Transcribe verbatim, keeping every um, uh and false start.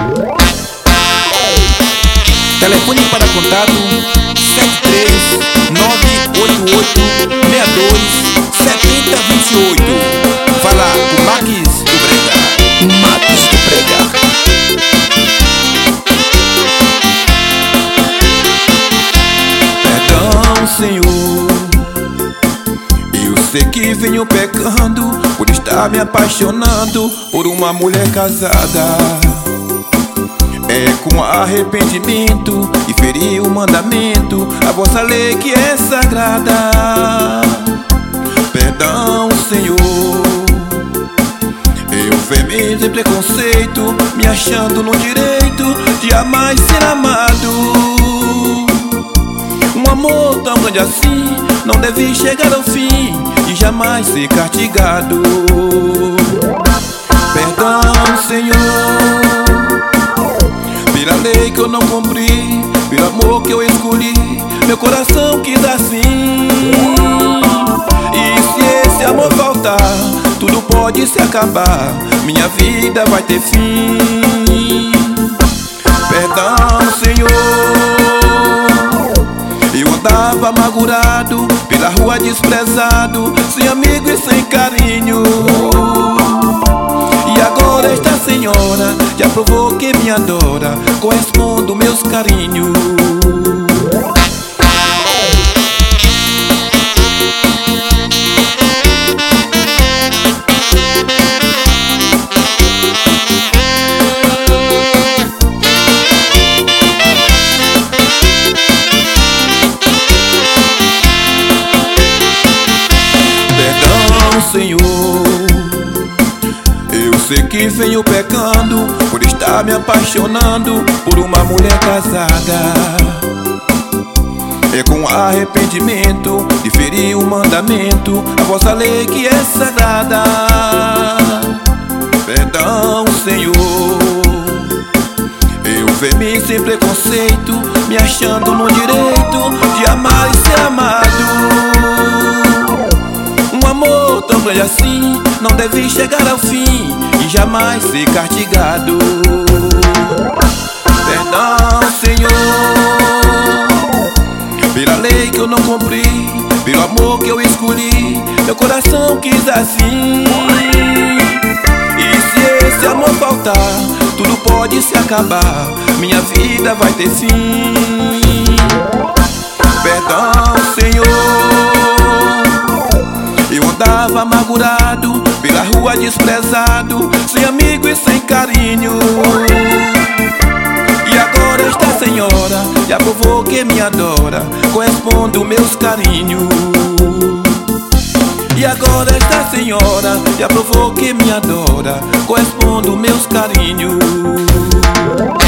Telefone para contato sete três nove oito oito seis dois sete zero dois oito. Fala com Marques do Brega. Marques do Brega. Perdão, Senhor, eu sei que venho pecando por estar me apaixonando por uma mulher casada. É com arrependimento e ferir o mandamento, a vossa lei que é sagrada. Perdão, Senhor, eu fermei sem preconceito, me achando no direito de amar e ser amado. Um amor tão grande assim não deve chegar ao fim e jamais ser castigado. Perdão, Senhor, pela lei que eu não cumpri, pelo amor que eu escolhi, meu coração quis assim. E se esse amor faltar, tudo pode se acabar, minha vida vai ter fim. Perdão, Senhor, eu andava amargurado, pela rua desprezado, sem amigo e sem carinho. E agora esta senhora já provou que me adora, correspondo meus carinhos. Perdão, Senhor, eu sei que venho pecando por estar me apaixonando por uma mulher casada. É com arrependimento de ferir o mandamento, a vossa lei que é sagrada. Perdão, Senhor, eu fermei sem preconceito, me achando no direito de amar e ser amado. Um amor tão grande assim não deve chegar ao fim e jamais ser castigado. Perdão, Senhor, pela lei que eu não cumpri, pelo amor que eu escolhi, meu coração quis assim. E se esse amor faltar, tudo pode se acabar, minha vida vai ter fim. Perdão, Senhor, eu andava amargurado, pela rua desprezado, sem amigo e sem carinho. E agora esta senhora já provou que me adora, correspondo meus carinhos. E agora esta senhora já provou que me adora, correspondo meus carinhos.